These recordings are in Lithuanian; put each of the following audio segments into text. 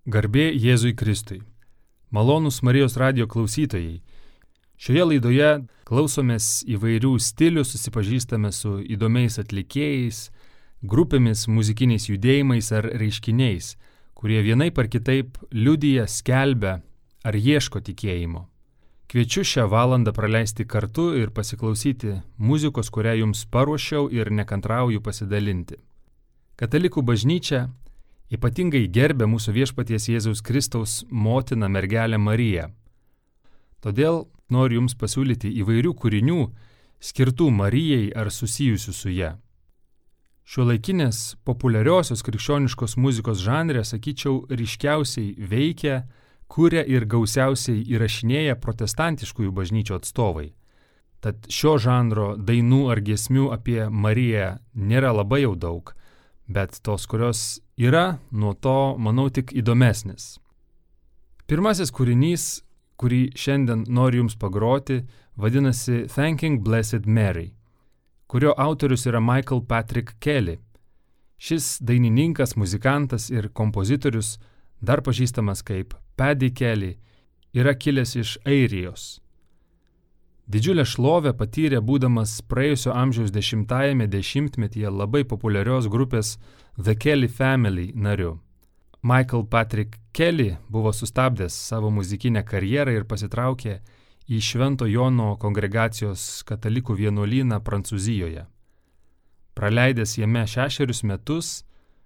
Garbė Jėzui Kristui. Malonūs Marijos radijo klausytojai. Šioje laidoje klausomės įvairių stilių, susipažįstame su įdomiais atlikėjais, grupėmis, muzikiniais judėjimais ar reiškiniais, kurie vienaip ar kitaip liudija, skelbia ar ieško tikėjimo. Kviečiu šią valandą praleisti kartu ir pasiklausyti muzikos, kurią jums paruošiau ir nekantrauju pasidalinti. Katalikų bažnyčia ypatingai gerbia mūsų viešpaties Jėzaus Kristaus motiną mergelę Mariją. Todėl noriu jums pasiūlyti įvairių kūrinių skirtų Marijai ar susijusių su ja. Šiuolaikinės populiariosios krikščioniškos muzikos žanre, sakyčiau, ryškiausiai veikia, kuria ir gausiausiai įrašinėja protestantiškųjų bažnyčių atstovai. Tad šio žanro dainų ar giesmių apie Mariją nėra labai jau daug, bet tos, kurios yra, nuo to, manau, tik įdomesnis. Pirmasis kūrinys, kurį šiandien noriu jums pagroti, vadinasi Thanking Blessed Mary, kurio autorius yra Michael Patrick Kelly. Šis dainininkas, muzikantas ir kompozitorius, dar pažįstamas kaip Paddy Kelly, yra kilęs iš Airijos. Didžiulę šlovę patyrė būdamas praėjusio amžiaus 10-ajame dešimtmetyje labai populiarios grupės The Kelly Family nariu. Michael Patrick Kelly buvo sustabdęs savo muzikinę karjerą ir pasitraukė į Švento Jono kongregacijos katalikų vienuolyną Prancūzijoje. Praleidęs jame 6 metus,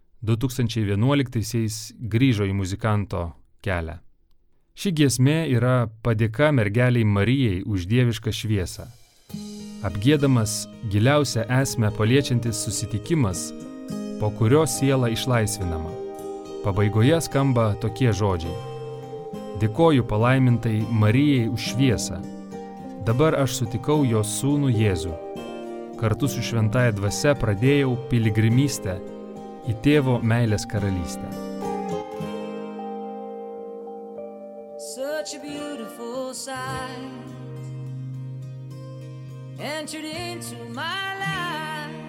2011-aisiais grįžo į muzikanto kelią. Ši giesmė yra padėka mergeliai Marijai už dievišką šviesą. Apgiedamas giliausią esmę paliečiantis susitikimas, po kurio siela išlaisvinama. Pabaigoje skamba tokie žodžiai. Dėkoju palaimintai Marijai už šviesą. Dabar aš sutikau jos sūnų Jėzų. Kartu su šventąja dvasia pradėjau piligrimystę į tėvo meilės karalystę. Such a beautiful sight entered into my life.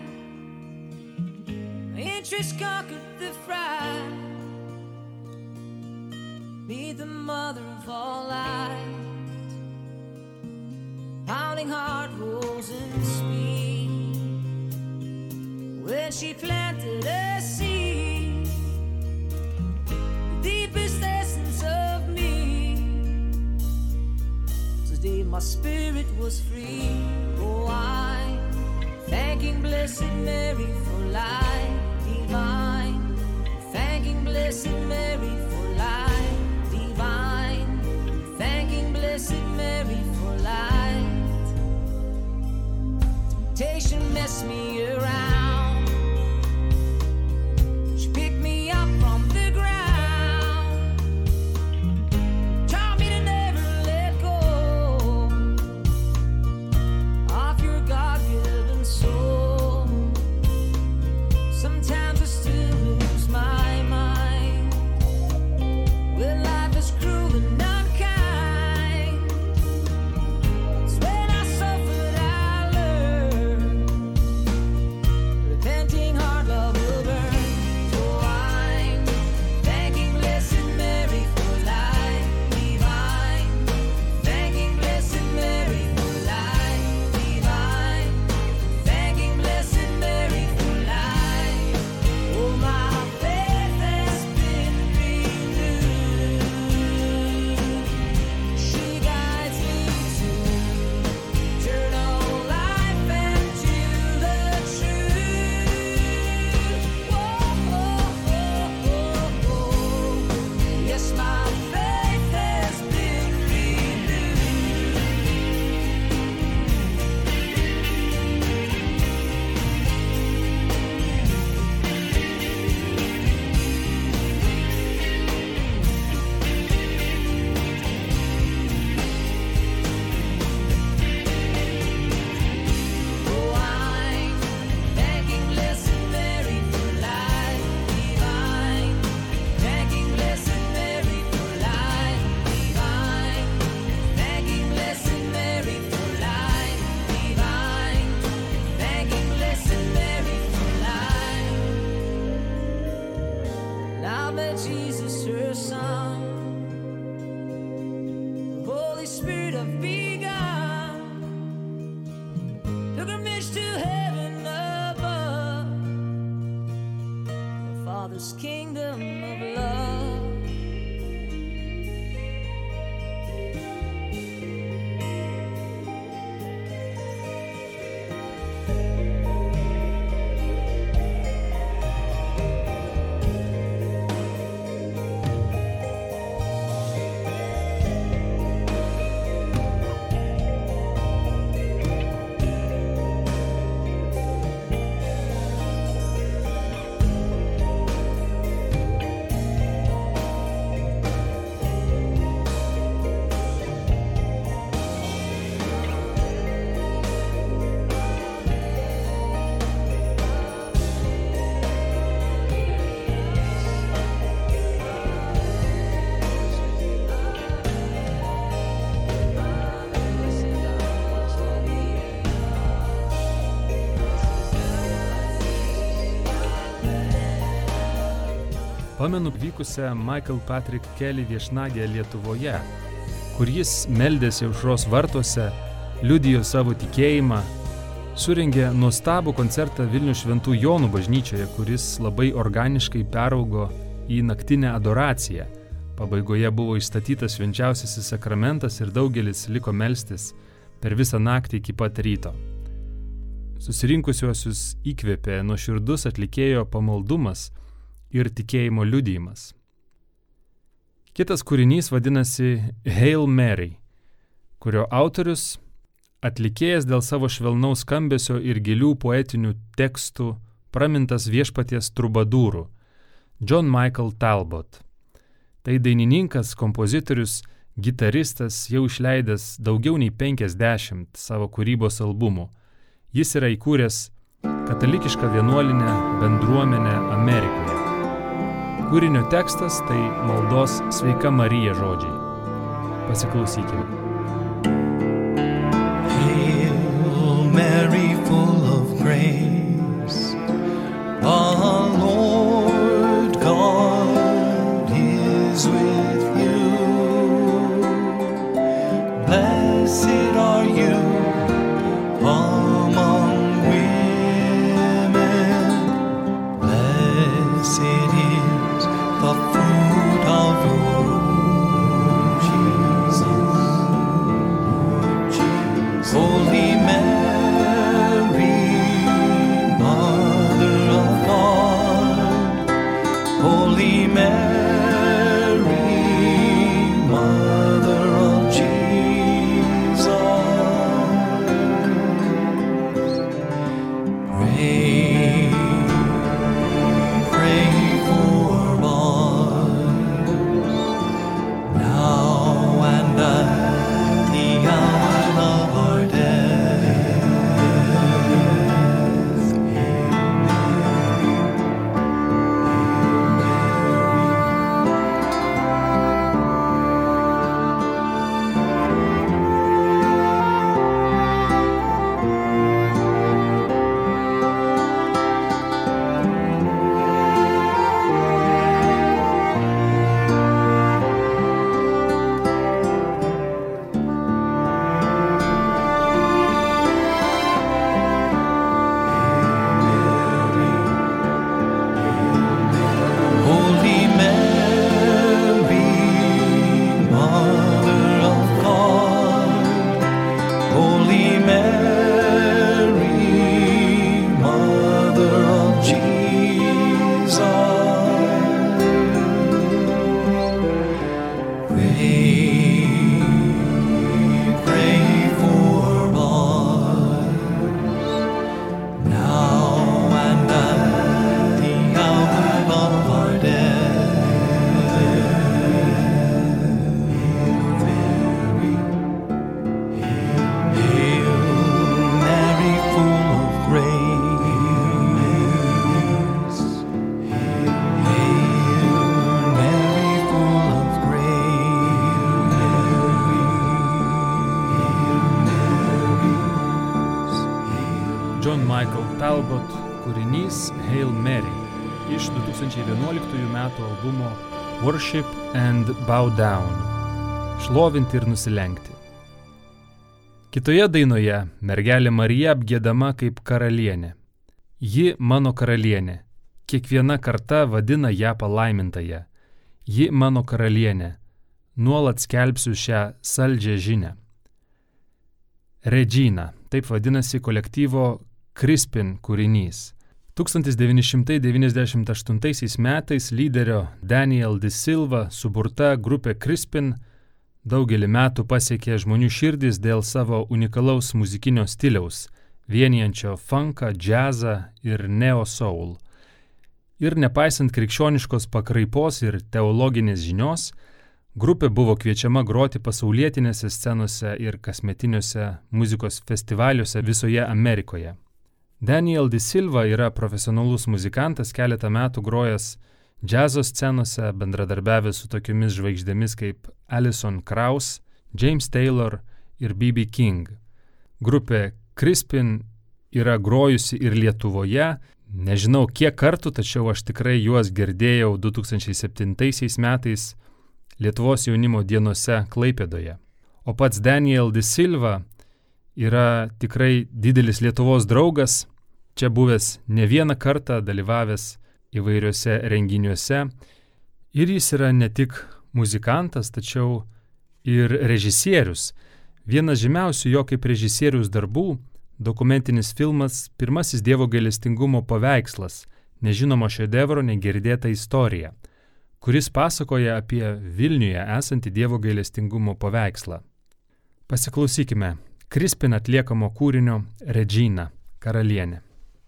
My interest conquered the fright. Be the mother of all light. Pounding heart rolls in speed. When she planted a seed, the deepest essence of me. Today my spirit was free. Oh, I'm thanking Blessed Mary for life divine. Thanking Blessed Mary for life divine. Thanking Blessed Mary for light. Temptation messed me around. She picked me up from the ground. Taught me to never let go of your God-given soul. Sometimes I still lose my mind. Pamenu vykusią Michael Patrick Kelly viešnagę Lietuvoje, kur jis meldėsi aušros vartuose, liudijo savo tikėjimą, surengė nuostabų koncertą Vilniaus Šventų Jonų bažnyčioje, kuris labai organiškai peraugo į naktinę adoraciją. Pabaigoje buvo išstatytas švenčiausiasis sakramentas ir daugelis liko melstis per visą naktį iki pat ryto. Susirinkusiuosius įkvėpė nuoširdus atlikėjo pamaldumas ir tikėjimo liudijimas. Kitas kūrinys vadinasi Hail Mary, kurio autorius atlikėjas dėl savo švelnaus skambesio ir gilių poetinių tekstų pramintas viešpaties trubadūrų John Michael Talbot. Tai dainininkas, kompozitorius, gitaristas, jau išleidęs daugiau nei 50 savo kūrybos albumų. Jis yra įkūręs katalikišką vienuolinę bendruomenę Amerikoje. Kūrinio tekstas tai maldos Sveika Marija žodžiai. Pasiklausykime. Hail Mary, full of grace, the Lord God is with you. Blessed are you among women. Blessed is the fruit of your Jesus. Holy Mary, Mother of God. Holy Mary, Mother of Jesus. Pray for us now and at the hour of our death. Holy Mary, Mother of God. Holy Mary, Mother of Jesus. Pray for us now and at the hour of our death. Hail Mary, full of grace. Hail Mary, full of grace. John Michael Talbot kūrinys Hail Mary iš 2011 metų albumo Worship and Bow Down – Šlovinti ir nusilenkti. Kitoje dainoje mergelė Marija apgiedama kaip karalienė. Ji mano karalienė, kiekviena karta vadina ją palaimintąją. Ji mano karalienė, nuolat skelbsiu šią saldžią žinią. Regina, taip vadinasi kolektyvo Crispin kūrinys. 1998 metais lyderio Daniel De Silva suburta grupė Crispin daugelį metų pasiekė žmonių širdis dėl savo unikalaus muzikinio stiliaus, vienijančio funką, džiazą ir neo-soul. Ir nepaisant krikščioniškos pakraipos ir teologinės žinios, grupė buvo kviečiama groti pasaulietinėse scenose ir kasmetiniuose muzikos festivaliuose visoje Amerikoje. Daniel De Silva yra profesionalus muzikantas, keletą metų grojęs džiazo scenose, bendradarbiavęs su tokiomis žvaigždėmis kaip Alison Krauss, James Taylor ir B.B. King. Grupė Crispin yra grojusi ir Lietuvoje, Nežinau kiek kartų, tačiau aš tikrai juos girdėjau 2007 metais Lietuvos jaunimo dienose Klaipėdoje. O pats Daniel De Silva yra tikrai didelis Lietuvos draugas, čia buvęs ne vieną kartą, dalyvavęs įvairiuose renginiuose. Ir jis yra ne tik muzikantas, tačiau ir režisierius. Vienas žymiausių jo kaip režisierius darbų – dokumentinis filmas Pirmasis Dievo gailestingumo paveikslas, nežinomo šedevro negirdėta istorija, kuris pasakoja apie Vilniuje esantį Dievo gailestingumo paveikslą. Pasiklausykime Crispin atliekamo kūrinio Regina, karalienė.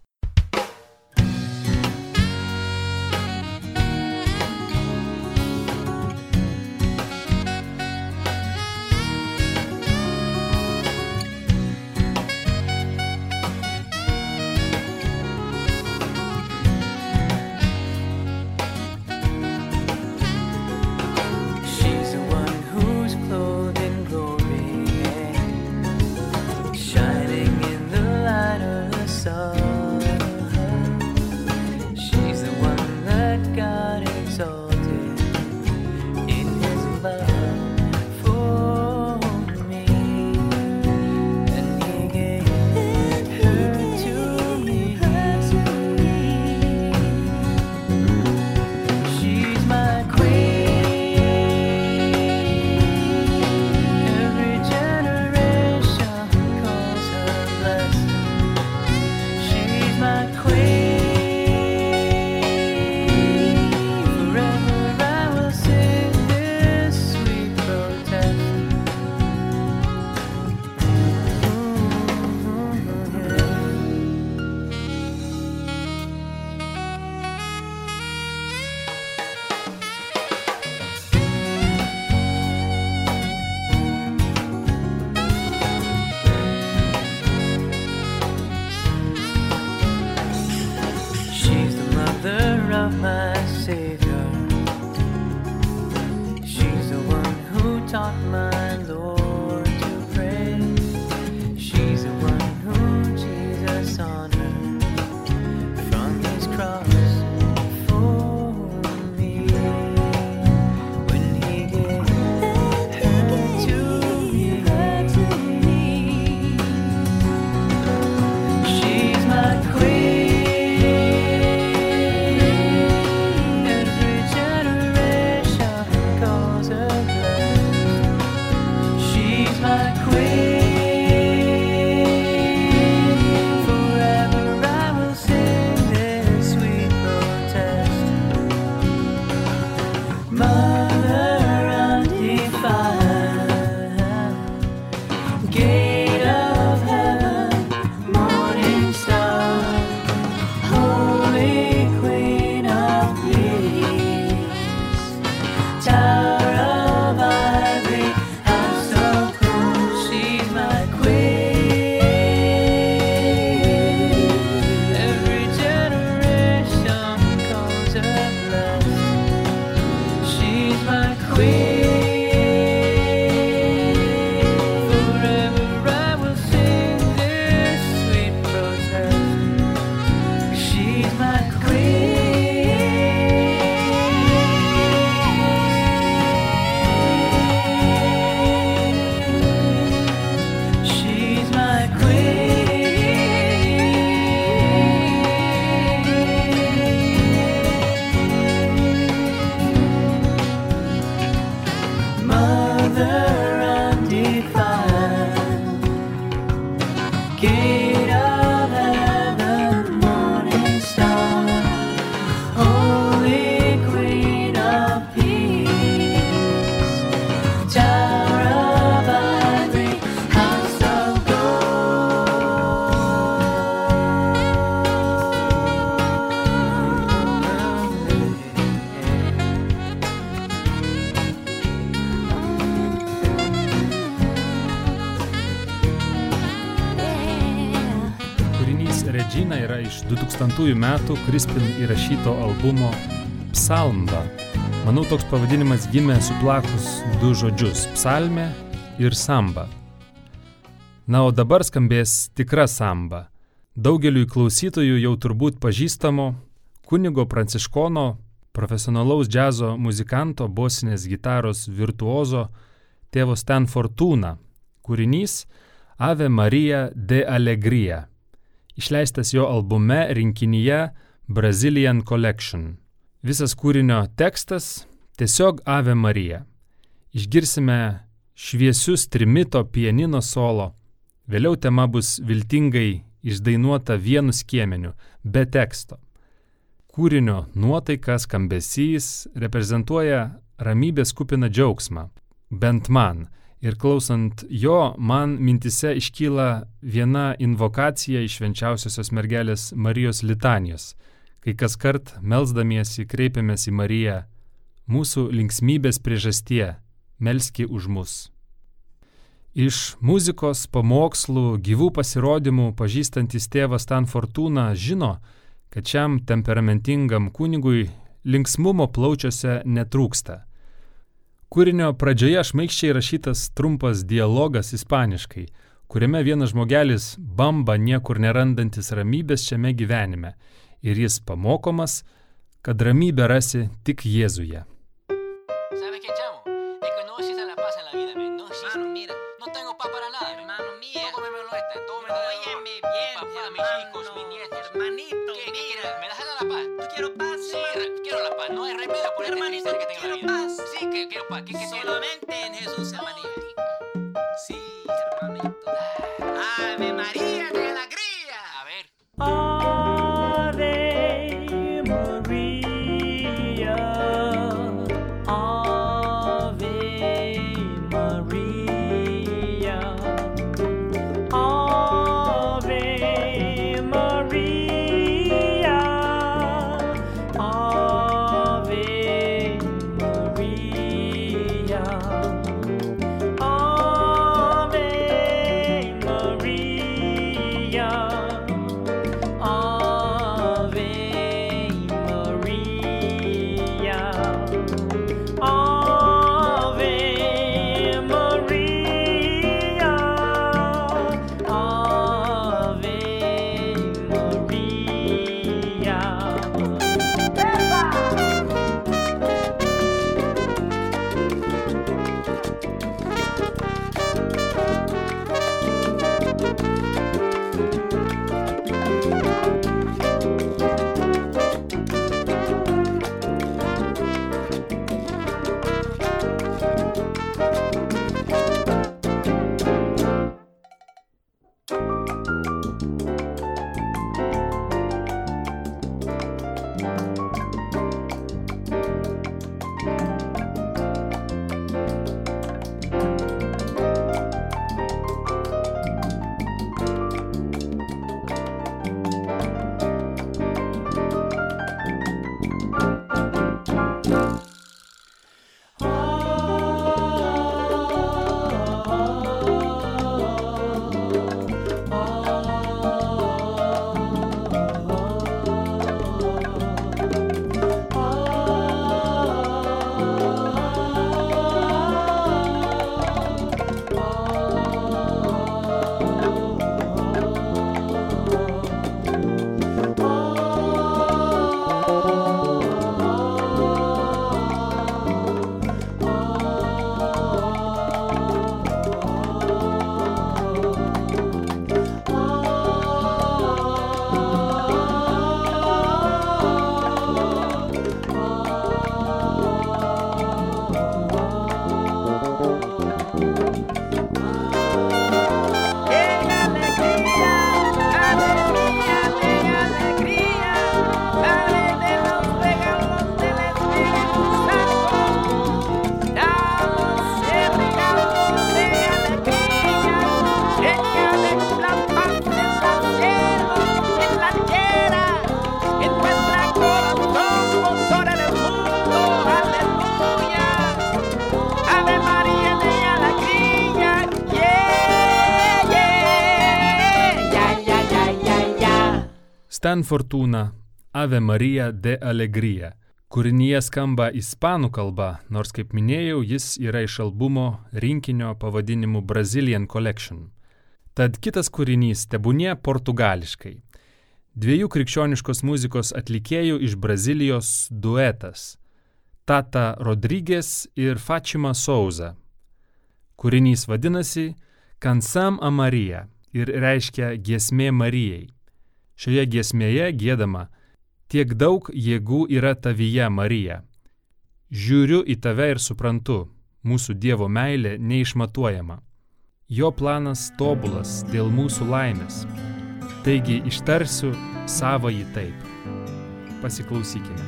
Regina yra iš 2000 metų Crispin įrašyto albumo Psalmba. Manau, toks pavadinimas gimė suplakus du žodžius – psalmė ir samba. Na, o dabar skambės tikra samba. daugeliui klausytojų jau turbūt pažįstamo kunigo pranciškono, profesionalaus džiazo muzikanto, bosinės gitaros virtuozo tėvo Stan Fortuna kūrinys Ave Maria de Alegría, išleistas jo albume rinkinyje Brazilian Collection. Visas kūrinio tekstas tiesiog Ave Marija. Išgirsime šviesius trimito pianino solo. Vėliau tema bus viltingai išdainuota vienu skiemeniu, be teksto. Kūrinio nuotaika, skambesys reprezentuoja ramybės kupiną džiaugsmą, bent man. Ir klausant jo, man mintise iškyla viena invokacija iš švenčiausiosios mergelės Marijos litanijos, kai kaskart melsdamiesi kreipiamės į Mariją, mūsų linksmybės priežastie, melski už mus. Iš muzikos, pamokslų, gyvų pasirodymų pažįstantis tėvas Stan Fortuna žino, kad šiam temperamentingam kunigui linksmumo plaučiuose netrūksta. Kūrinio pradžioje šmaikščiai rašytas trumpas dialogas ispaniškai, kuriame vienas žmogelis bamba niekur nerandantis ramybės šiame gyvenime ir jis pamokomas, kad ramybę rasi tik Jėzuje. ¿Sabes qué, chamo? Es que no existe la paz en la vida, men. No existe. Hermano, mira. No tengo paz para nada. Hermano, mira. Todo me molesta. Todo me da dolor. Óyeme bien, mi papá, mis hijos, mis nietos. Hermanito, ¿Qué mira. quieres? ¿Me das la paz? ¿Tú quiero paz? Sí, quiero la paz. No hay remedio por este Hermanito, triste que tengo en la quiero vida. paz. Sí, que quiero paz. ¿Qué tienes? Solamente en Jesús, hermanito. Sí, hermanito. Ave María de alegría. A ver. Ave Maria, Ave Maria, Ave Maria, Ave Maria, Ave Maria. Ave Maria, Ave Maria, Ave Maria. Stan Fortuna, Ave Maria de Alegría. Kūrinyje skamba ispanų kalba, nors kaip minėjau, jis yra iš albumo rinkinio pavadinimu Brazilian Collection. Tad kitas kūrinys tebūnie portugališkai. 2 krikščioniškos muzikos atlikėjų iš Brazilijos duetas – Tata Rodrigues ir Fátima Souza. Kūrinys vadinasi Canção a Maria ir reiškia giesmė Marijai. Šioje giesmėje giedama tiek daug jėgų yra tavyje, Marija. Žiūriu į tave ir suprantu, mūsų Dievo meilė neišmatuojama. Jo planas tobulas dėl mūsų laimės. Taigi ištarsiu savąjį taip. Pasiklausykime.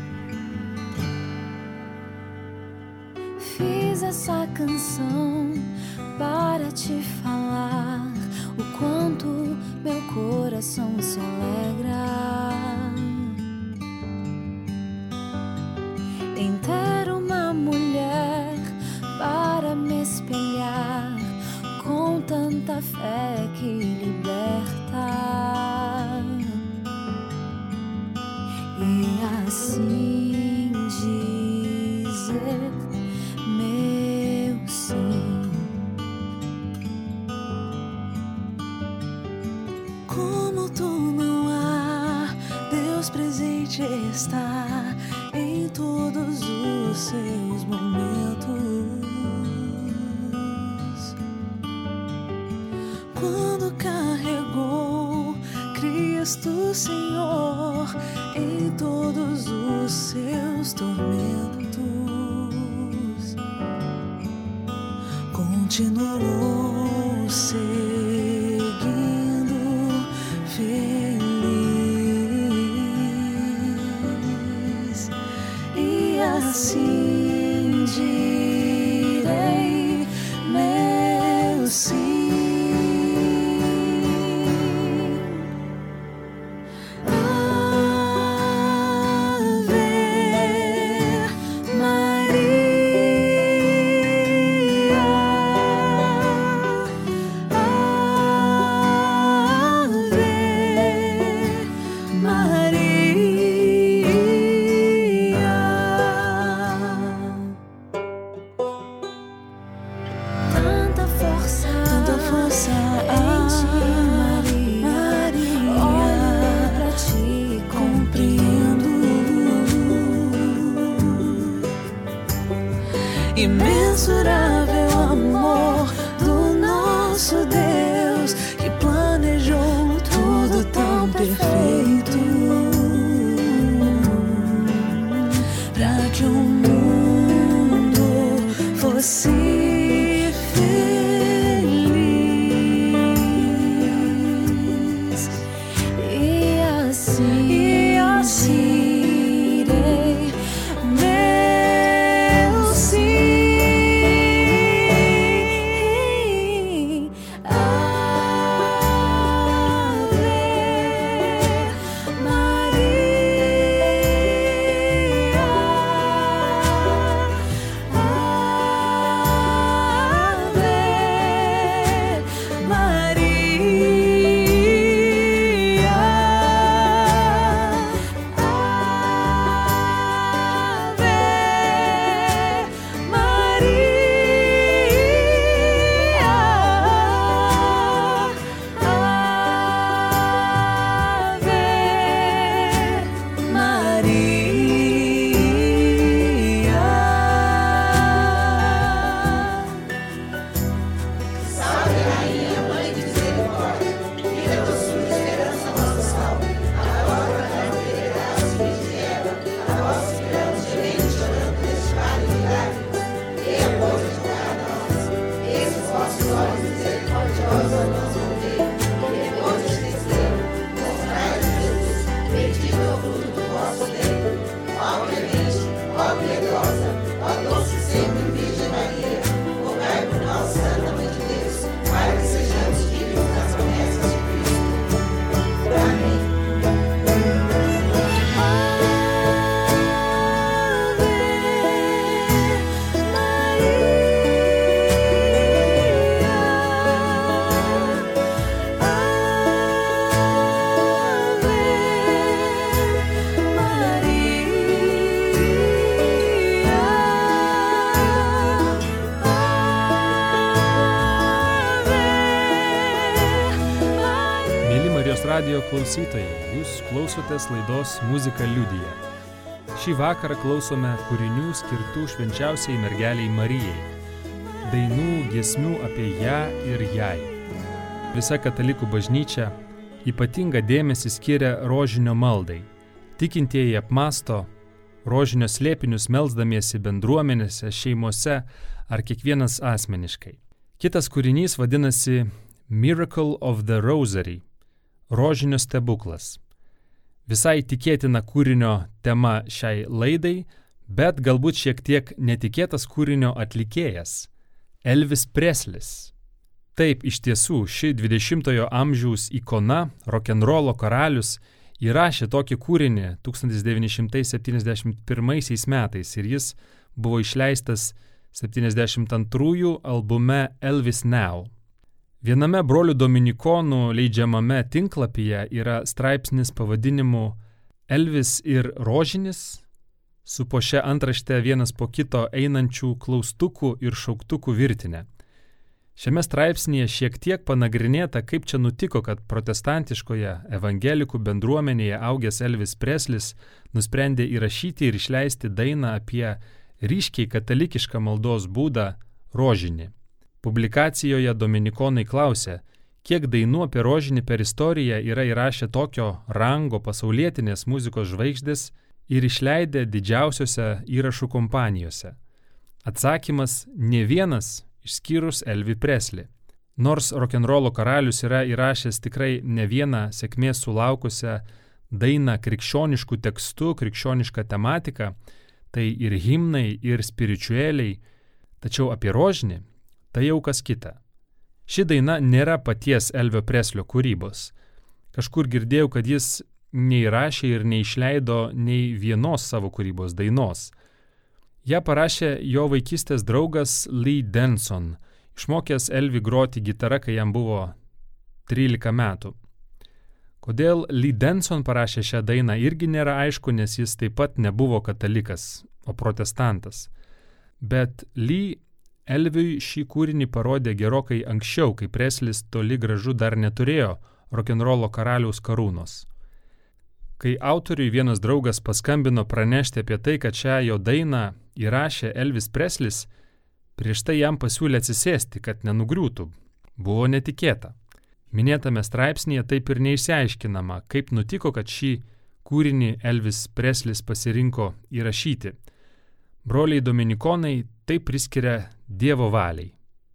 Fiz essa canção para te falar o quanto meu coração se alegra em ter uma mulher para me espelhar com tanta fé que liberta e assim dizer meu sim. Como tu não há, Deus presente está em todos os seus momentos. Quando carregou Cristo Senhor em todos os seus tormentos, continuou seguindo feliz, e assim direi meu sim. Imensurável amor do nosso Deus, que planejou tudo tão perfeito para que o mundo fosse feliz. E assim irei meu sim. radijo klausytojai, jūs klausotės laidos Muzika liudija. Šį vakarą klausome kūrinių skirtų švenčiausiai mergeliai Marijai, dainų, giesmių apie ją ir jai. Visa katalikų bažnyčia ypatingą dėmesį skiria rožinio maldai. Tikintieji apmąsto rožinio slėpinius melsdamiesi bendruomenėse, šeimose ar kiekvienas asmeniškai. Kitas kūrinys vadinasi Miracle of the Rosary – rožinio stebuklas. Visai tikėtina kūrinio tema šiai laidai, bet galbūt šiek tiek netikėtas kūrinio atlikėjas – Elvis Preslis. Taip, iš tiesų, ši 20-ojo amžiaus ikona, rokenrolo karalius, įrašė tokį kūrinį 1971 metais ir jis buvo išleistas 72 albume Elvis Now. Viename brolių dominikonų leidžiamame tinklapyje yra straipsnis pavadinimu Elvis ir rožinis, su po šia antrašte vienas po kito einančių klaustukų ir šauktukų virtinė. Šiame straipsnėje šiek tiek panagrinėta, kaip čia nutiko, kad protestantiškoje evangelikų bendruomenėje augęs Elvis Preslis nusprendė įrašyti ir išleisti dainą apie ryškiai katalikišką maldos būdą rožinį. Publikacijoje dominikonai klausė, kiek dainų apie rožinį per istoriją yra įrašę tokio rango pasaulietinės muzikos žvaigždės ir išleidę didžiausiose įrašų kompanijose. Atsakymas – nė vienas, išskyrus Elvį Preslį. Nors rokenrolo karalius yra įrašęs tikrai ne vieną sėkmės sulaukusią dainą krikščioniškų tekstų, krikščionišką tematiką, tai ir himnai, ir spiritueliai, tačiau apie rožinį tai jau kas kita. Ši daina nėra paties Elvio Preslio kūrybos. Kažkur girdėjau, kad jis neįrašė ir neišleido nei vienos savo kūrybos dainos. Ja parašė jo vaikystės draugas Lee Denson, išmokęs Elvį groti gitarą, kai jam buvo 13 metų. Kodėl Lee Denson parašė šią dainą irgi nėra aišku, nes jis taip pat nebuvo katalikas, o protestantas. Bet Lee Elviui šį kūrinį parodė gerokai anksčiau, kai Preslis toli gražu dar neturėjo rokenrolo karaliaus karūnos. Kai autoriui vienas draugas paskambino pranešti apie tai, kad šią jo dainą įrašė Elvis Preslis, prieš tai jam pasiūlė atsisėsti, kad nenugriūtų. Buvo netikėta. Minėtame straipsnėje taip ir neišsiaiškinama, kaip nutiko, kad šį kūrinį Elvis Preslis pasirinko įrašyti. Broliai dominikonai tai priskiria Dievo valiai.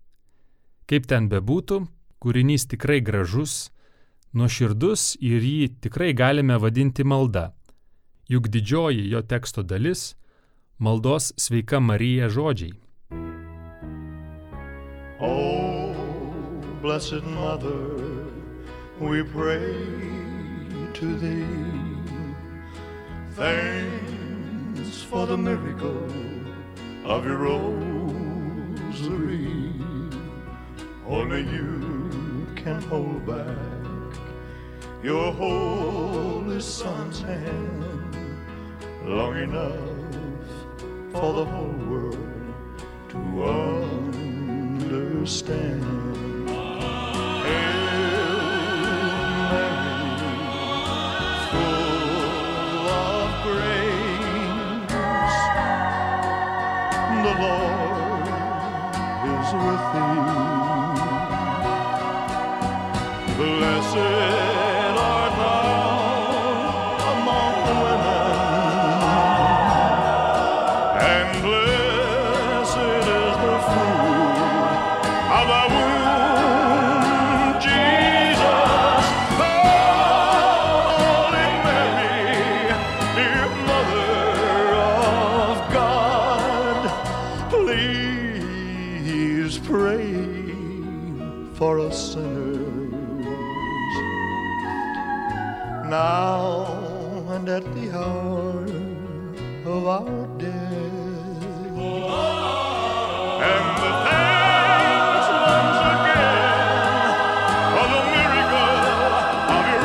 Kaip ten bebūtų, kūrinys tikrai gražus, nuoširdus ir jį tikrai galime vadinti malda. Juk didžioji jo teksto dalis – maldos Sveika Marija žodžiai. Oh, blessed Mother, we pray to thee. Thanks for the miracle of your rosary. Only you can hold back your holy Son's hand long enough for the whole world to understand. The Lord is with thee. Blessed art thou among women, and blessed is the fruit of thy womb, Jesus. Holy Mary, dear Mother of God, please pray for us sinners, now and at the hour of our death. And the thanks once again for the miracle of your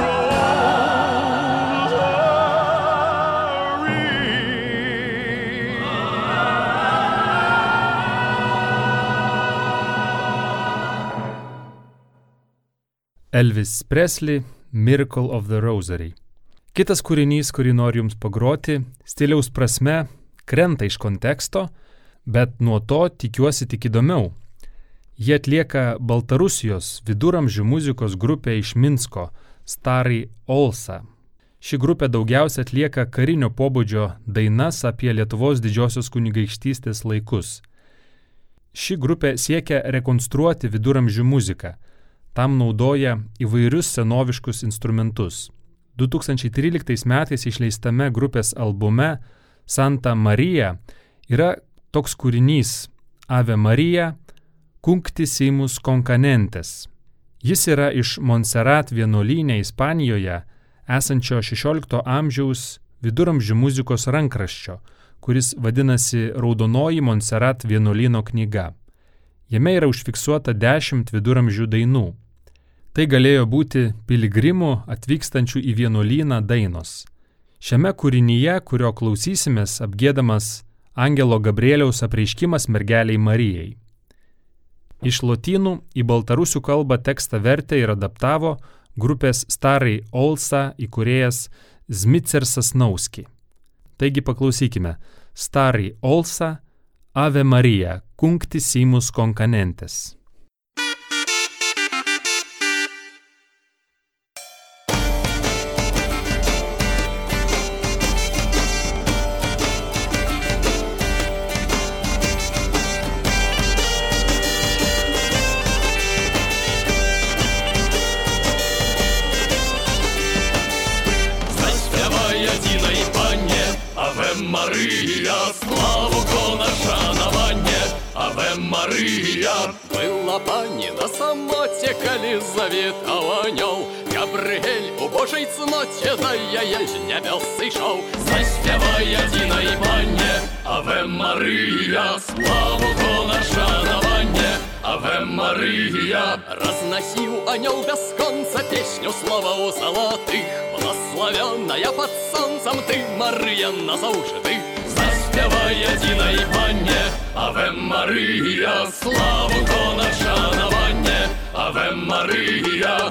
rosary. Elvis Presley Miracle of the Rosary. Kitas kūrinys, kurį noriu jums pagroti, stiliaus prasme krenta iš konteksto, bet nuo to tikiuosi tik įdomiau. Jie atlieka Baltarusijos viduramžių muzikos grupė iš Minsko, Stary Olsa. Ši grupė daugiausia atlieka karinio pobūdžio dainas apie Lietuvos didžiosios kunigaikštystės laikus. Ši grupė siekia rekonstruoti viduramžių muziką. Tam naudoja įvairius senoviškus instrumentus. 2013 metais išleistame grupės albume Santa Marija yra toks kūrinys Ave Marija, Cunctissimus Concanentes. Jis yra iš Montserrat vienuolyne Ispanijoje esančio 16 amžiaus viduramžių muzikos rankraščio, kuris vadinasi Raudonoji Montserrat vienuolyno knyga. Jame yra užfiksuota 10 viduramžių dainų. Tai galėjo būti piligrimų atvykstančių į vienuolyną dainos. Šiame kūrinyje, kurio klausysimės, apgiedamas Angelo Gabrieliaus apreiškimas mergeliai Marijai. Iš lotynų į baltarusių kalbą tekstą vertė ir adaptavo grupės Stary Olsa įkūrėjas Zmitzer Sasnauski. Taigi paklausykime Stary Olsa, Ave Marija, Cunctissimus Concanentes. Мария, славу кона шанование, Аве Мария. Была пані на самоті, коли завітав аньол. Габриель у Божій цноті, да я єж небес сійшов. Заспівай єдиной пані, Аве Мария, славу кона шанование, Аве Мария. Разносил аньол без конца песню слова у золотых. Благословенная под солнцем ты, Мария, назавжди. Заспівай єдиной пані, Аве Мария, славу кона шановання, Аве Мария.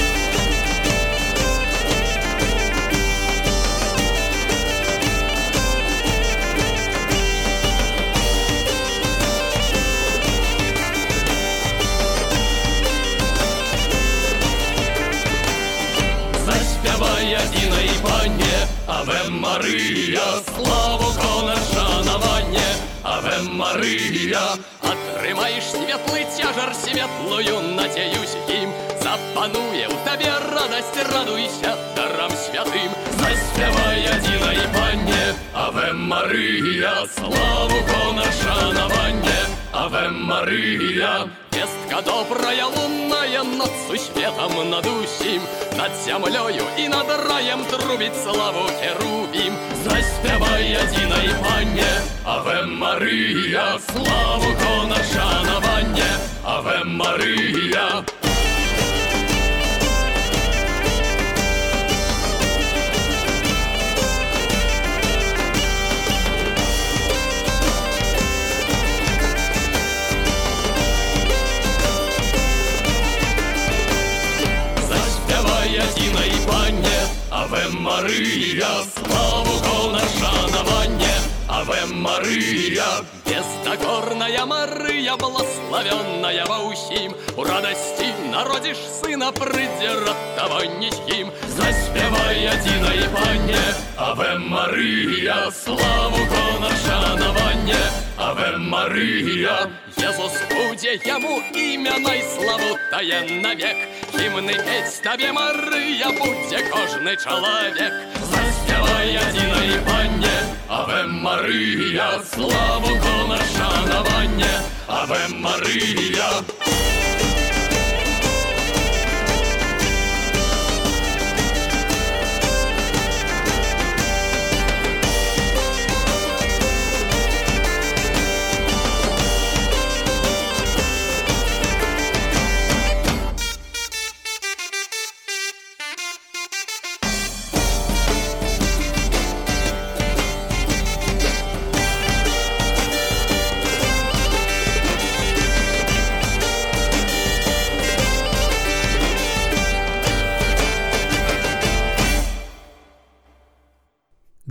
Заспівай єдиной пані, Аве Мария, славу кона шановання, Аве Мария. Отримаєш світлий тяжар, світлою надіюсь їм. Запанує у тебе радость, радуйся дарам святим. Заспівай єдиной пані, Аве Мария, славу кона шановання, Аве Мария. Вестка добрая, лунная, над сусветом над усім, над землею и над раем трубит славу херувим. Заспівай єдиной пані, Аве Мария, славу кона шановання, Аве Мария. Єдиной пані, Аве Мария, славу кона шановання, Аве Мария. Бездокорная Мария, благословенная во усім, у радости народишь сына, придираттого ничьим. Заспівай єдиной пані, Аве Мария, славу кона шановання, Аве Мария. Єсус буде йому ім'я й славу тає навек. Гімни петь тобі, Мария, буде кожний чоловік. Заспівай єдиной пані, Аве Мария, славу кона шановання, Аве Мария.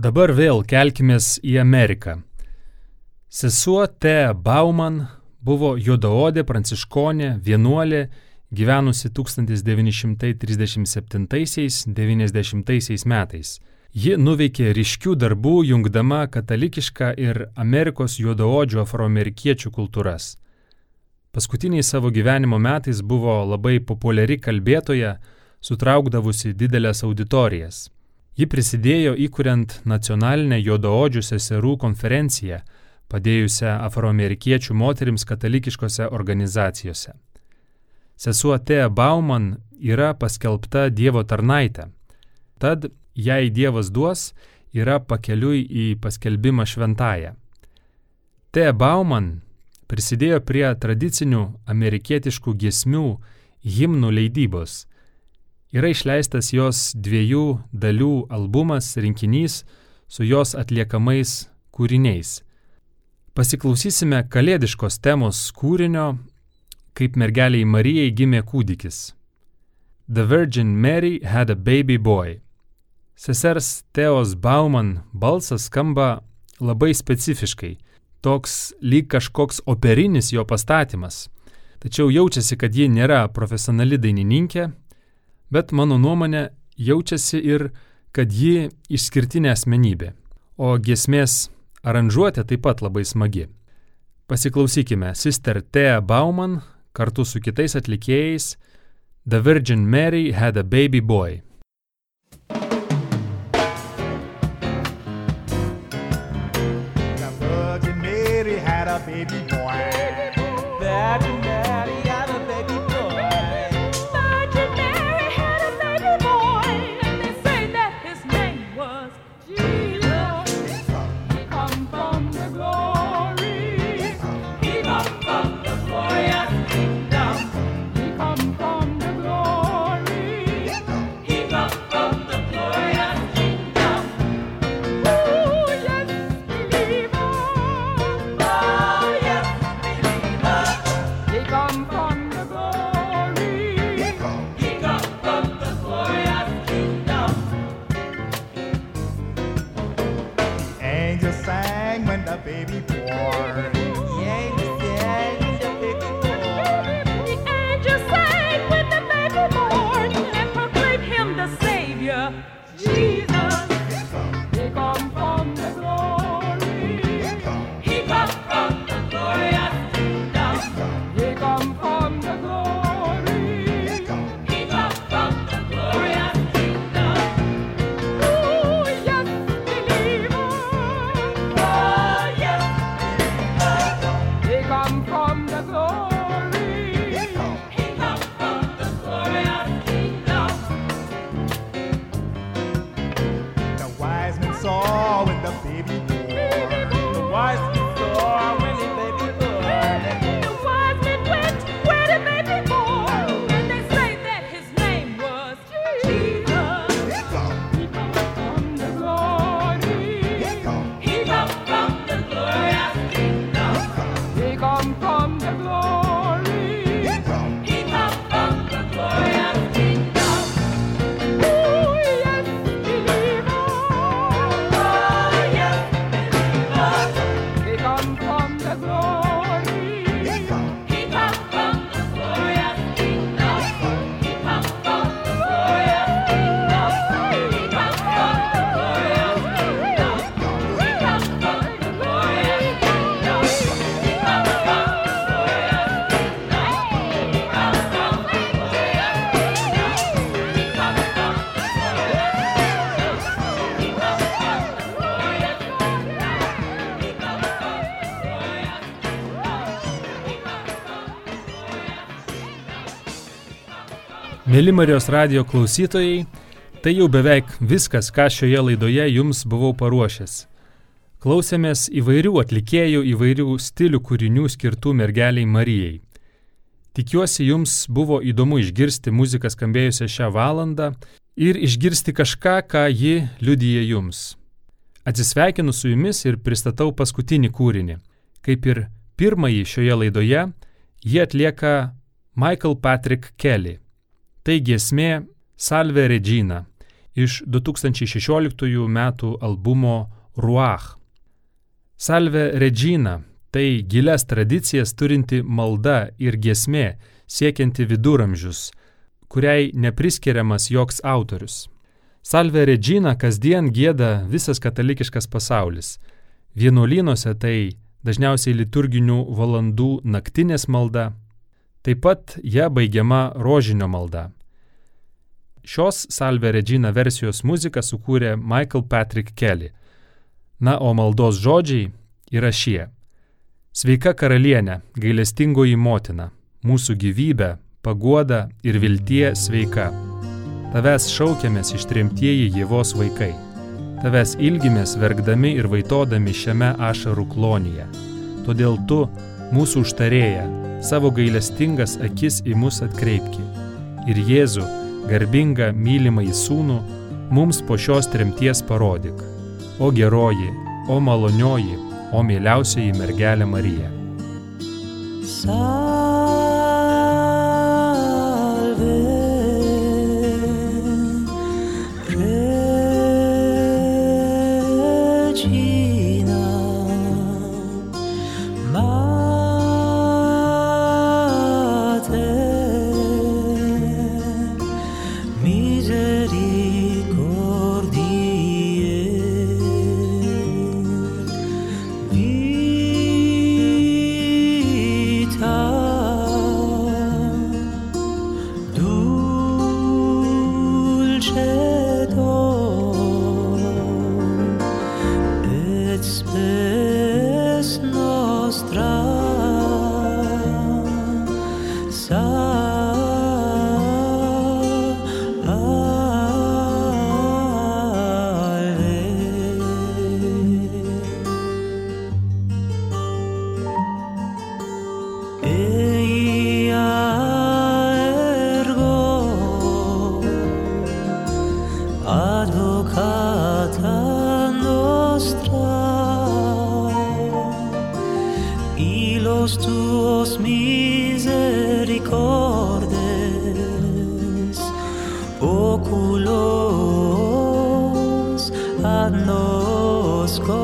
Dabar vėl kelkimės į Ameriką. Sesuo Thea Bauman buvo juodaodė pranciškonė, vienuolė, gyvenusi 1937–90 metais. Ji nuveikė ryškių darbų, jungdama katalikišką ir Amerikos juodaodžių afroamerikiečių kultūras. Paskutiniais savo gyvenimo metais buvo labai populiari kalbėtoja, sutraukdavusi didelės auditorijas. Ji prisidėjo įkuriant nacionalinę juodaodžių seserų konferenciją, padėjusią afroamerikiečių moterims katalikiškose organizacijose. Sesuo Thea Bauman yra paskelbta Dievo tarnaitė, tad jei Dievas duos, yra pakeliui į paskelbimą šventąją. Thea Bauman prisidėjo prie tradicinių amerikietiškų giesmių himnų leidybos. Yra išleistas jos 2 dalių albumas rinkinys su jos atliekamais kūriniais. Pasiklausysime kalėdiškos temos kūrinio, kaip mergeliai Marijai gimė kūdikis. The Virgin Mary had a baby boy. Sesers Theos Bauman balsas skamba labai specifiškai, toks lyg kažkoks operinis jo pastatymas. Tačiau jaučiasi, kad ji nėra profesionali dainininkė, bet mano nuomonė jaučiasi ir, kad ji išskirtinė asmenybė, o giesmės aranžuotė taip pat labai smagi. Pasiklausykime Sister Thea Bauman kartu su kitais atlikėjais The Virgin Mary had a baby boy. The Virgin Mary had a baby boy. Virgin Mary had a baby boy. Virgin Mary had a baby boy, and they say that his name was Jesus. He come from the glory. He come from the glorious kingdom. He come from the glory. He come from the glorious kingdom. Oh yes, believer. Oh yes, believer. He come from the glory. He come from the glorious kingdom. Angels sang when the baby born. The angels sang when the baby born. The angels sang when the baby born and proclaimed him the Savior, Jesus. He come from the glory. He come from the glorious kingdom. He come from the glory. He come from the glorious kingdom. Oh yes, believer. Oh yes, believer. He come from the glory. He come from the glorious kingdom. The wise men saw when the baby born. The wise men saw when the baby born. The wise men went where the baby born, and they say that his name was Jesus. He come from the glory. He come from the glorious kingdom. He come from the glory. He come from the glorious kingdom. Oh yes, believer. Oh yes, believer. He come from the glory. He come from the glorious kingdom. He come from the glorious kingdom. He come from the glorious kingdom. He come from the glorious kingdom. He come from the glorious kingdom. He come from the glorious kingdom. Mėly Marijos radijo klausytojai, tai jau beveik viskas, ką šioje laidoje jums buvau paruošęs. Klausėmės įvairių atlikėjų, įvairių stilių kūrinių skirtų mergeliai Marijai. Tikiuosi, jums buvo įdomu išgirsti muziką skambėjusią šią valandą ir išgirsti kažką, ką ji liudija jums. Atsisveikinu su jumis ir pristatau paskutinį kūrinį. Kaip ir pirmąjį šioje laidoje, jį atlieka Michael Patrick Kelly. Tai giesmė Salve Regina. iš 2016 metų albumo Ruach. Salve Regina – tai gilias tradicijas turinti malda ir giesmė siekianti viduramžius, kuriai nepriskiriamas joks autorius. Salve Regina kasdien gieda visas katalikiškas pasaulis. Vienuolynuose tai dažniausiai liturginių valandų naktinės malda, taip pat ją baigiama rožinio malda. Šios Salve Regina versijos muziką sukūrė Michael Patrick Kelly. Na, o maldos žodžiai yra šie. Sveika karalienė, gailestingoji motina, mūsų gyvybė, paguoda ir viltie sveika. Tavęs šaukiamės ištremtieji Ievos vaikai. Tavęs ilgimės verkdami ir vaitodami šiame ašarų klonyje. Todėl tu, mūsų užtarėja, savo gailestingas akis į mus atkreipki. Ir Jėzų, garbingą mylimąjį sūnų, mums po šios tremties parodyk. O geroji, o malonioji, o mieliausioji mergelė Marija. Tuos misericordes oculos ad nos